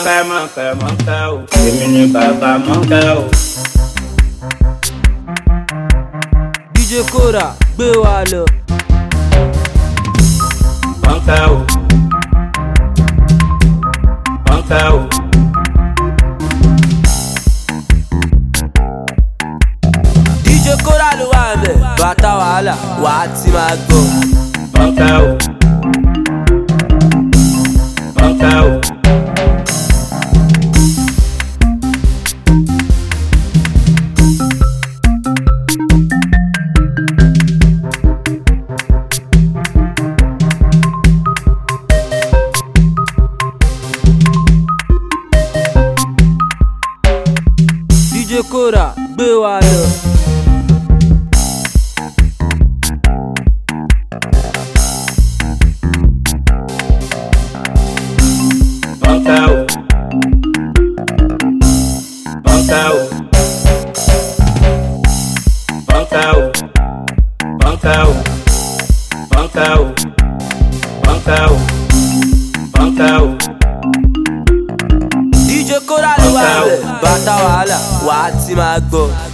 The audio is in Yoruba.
mọ̀nkẹ́ o, èmi ni bàbá mọ̀nkẹ́ o. DJ Kora gbé wa lọ. Mọ̀nkẹ́ o, mọ̀nkẹ́ o. DJ Kora ló wà ń bẹ̀, bàtà wàhálà wà á ti máa gbọ́. Mọ̀nkẹ́ o, mọ̀nkẹ́ o. DJ Kora gbé wa lọ. Mọ̀nkẹ́ o, mọ̀nkẹ́ o. Mọ̀nkẹ́ o, mọ̀nkẹ́ o. Mọ̀nkẹ́ o, mọ̀nkẹ́ o. Mọ̀nkẹ́ o. DJ Kora ló wà ń bẹ̀, bàtà wàhálà wà á ti máa gbọ́.